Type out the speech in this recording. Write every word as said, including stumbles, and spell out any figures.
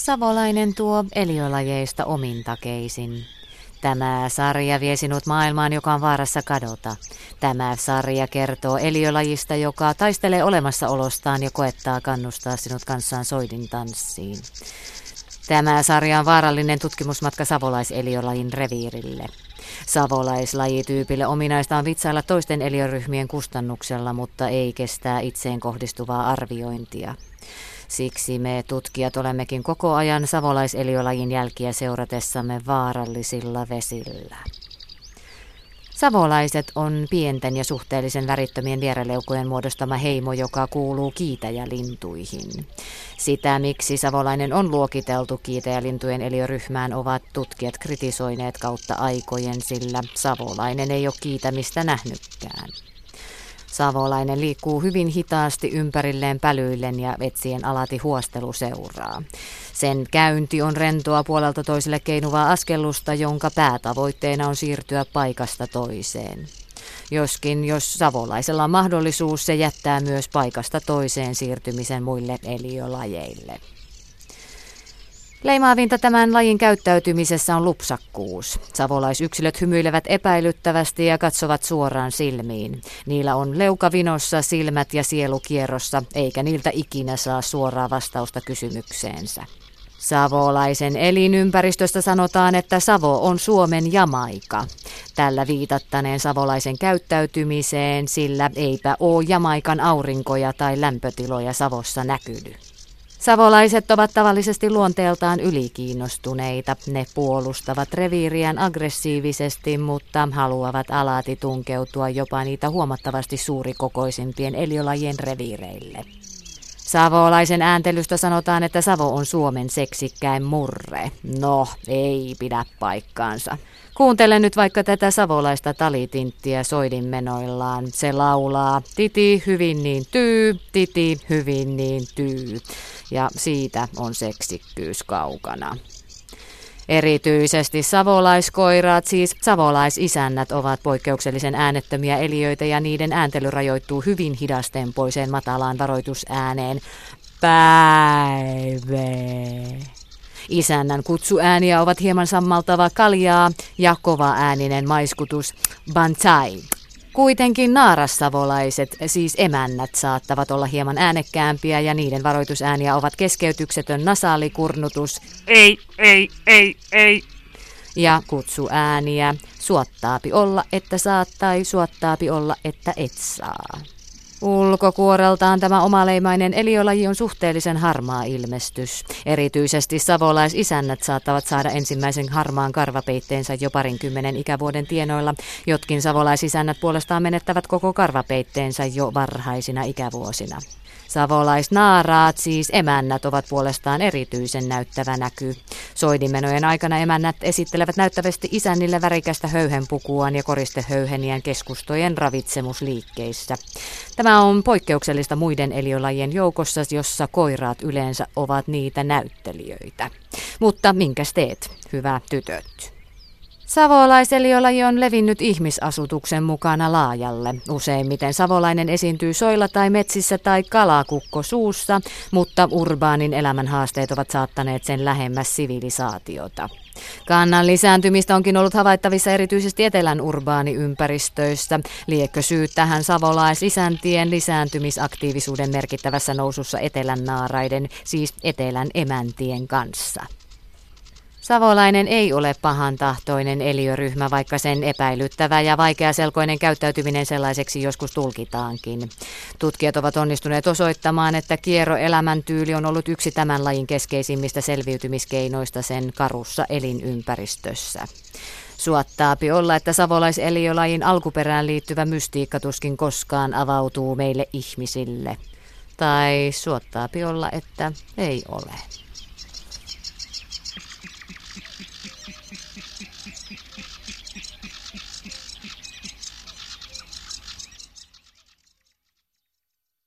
Savolainen tuo eliölajeista omintakeisin. Tämä sarja vie sinut maailmaan, joka on vaarassa kadota. Tämä sarja kertoo eliölajista, joka taistelee olemassaolostaan ja koettaa kannustaa sinut kanssaan soidin tanssiin. Tämä sarja on vaarallinen tutkimusmatka savolaiseliölajin reviirille. Savolaislajityypille ominaista on vitsailla toisten eliöryhmien kustannuksella, mutta ei kestää itseen kohdistuvaa arviointia. Siksi me tutkijat olemmekin koko ajan savolaiseliölajin jälkiä seuratessamme vaarallisilla vesillä. Savolaiset on pienten ja suhteellisen värittömien viereleukojen muodostama heimo, joka kuuluu kiitäjälintuihin. Sitä, miksi savolainen on luokiteltu kiitäjälintujen eliöryhmään, ovat tutkijat kritisoineet kautta aikojen, sillä savolainen ei ole kiitämistä nähnytkään. Savolainen liikkuu hyvin hitaasti ympärilleen pälyillen ja etsien alati huostelu seuraa. Sen käynti on rentoa puolelta toiselle keinuvaa askellusta, jonka päätavoitteena on siirtyä paikasta toiseen. Joskin jos savolaisella on mahdollisuus, se jättää myös paikasta toiseen siirtymisen muille eliölajeille. Leimaavinta tämän lajin käyttäytymisessä on lupsakkuus. Savolaisyksilöt hymyilevät epäilyttävästi ja katsovat suoraan silmiin. Niillä on leuka vinossa, silmät ja sielu kierrossa, eikä niiltä ikinä saa suoraa vastausta kysymykseensä. Savolaisen elinympäristöstä sanotaan, että Savo on Suomen Jamaika. Tällä viitattaneen savolaisen käyttäytymiseen, sillä eipä ole Jamaikan aurinkoja tai lämpötiloja Savossa näkydy. Savolaiset ovat tavallisesti luonteeltaan ylikiinnostuneita. Ne puolustavat reviiriään aggressiivisesti, mutta haluavat alati tunkeutua jopa niitä huomattavasti suurikokoisimpien eliölajien reviireille. Savolaisen ääntelystä sanotaan, että Savo on Suomen seksikkäin murre. No, ei pidä paikkaansa. Kuuntele nyt vaikka tätä savolaista talitinttiä soidinmenoillaan. Se laulaa titi hyvin niin tyy, titi hyvin niin tyy. Ja siitä on seksikkyys kaukana. Erityisesti savolaiskoiraat, siis savolaisisännät, ovat poikkeuksellisen äänettömiä eliöitä ja niiden ääntely rajoittuu hyvin hidastempoiseen matalaan varoitusääneen. Päive. Isännän kutsuääniä ovat hieman sammaltava kaljaa ja kova-ääninen maiskutus banzai. Kuitenkin naarassavolaiset, siis emännät, saattavat olla hieman äänekkäämpiä ja niiden varoitusääniä ovat keskeytyksetön nasaalikurnutus ei, ei, ei, ei ja kutsuääniä suottaapi olla, että saat tai suottaapi olla, että et saa. Ulkokuoreltaan tämä omaleimainen eliölaji on suhteellisen harmaa ilmestys. Erityisesti savolaisisännät saattavat saada ensimmäisen harmaan karvapeitteensä jo parinkymmenen ikävuoden tienoilla. Jotkin savolaisisännät puolestaan menettävät koko karvapeitteensä jo varhaisina ikävuosina. Savolaisnaaraat, siis emännät, ovat puolestaan erityisen näyttävä näky. Soidinmenojen aikana emännät esittelevät näyttävästi isännille värikästä höyhenpukuaan ja koristehöyheniään keskustojen ravitsemusliikkeissä. Tämä on poikkeuksellista muiden eliölajien joukossa, jossa koiraat yleensä ovat niitä näyttelijöitä. Mutta minkäs teet, hyvä tytöt? Savolaiseliölaji on levinnyt ihmisasutuksen mukana laajalle. Useimmiten savolainen esiintyy soilla tai metsissä tai kalakukko suussa, mutta urbaanin elämän haasteet ovat saattaneet sen lähemmäs sivilisaatiota. Kannan lisääntymistä onkin ollut havaittavissa erityisesti etelän urbaaniympäristöissä. Liekö syy tähän savolaisisäntien lisääntymisaktiivisuuden merkittävässä nousussa etelän naaraiden, siis etelän emäntien kanssa? Savolainen ei ole pahantahtoinen eliöryhmä, vaikka sen epäilyttävä ja vaikeaselkoinen käyttäytyminen sellaiseksi joskus tulkitaankin. Tutkijat ovat onnistuneet osoittamaan, että kierroelämäntyyli on ollut yksi tämän lajin keskeisimmistä selviytymiskeinoista sen karussa elinympäristössä. Suottaapi olla, että savolaiseliölajin alkuperään liittyvä mystiikka tuskin koskaan avautuu meille ihmisille. Tai suottaapi olla, että ei ole.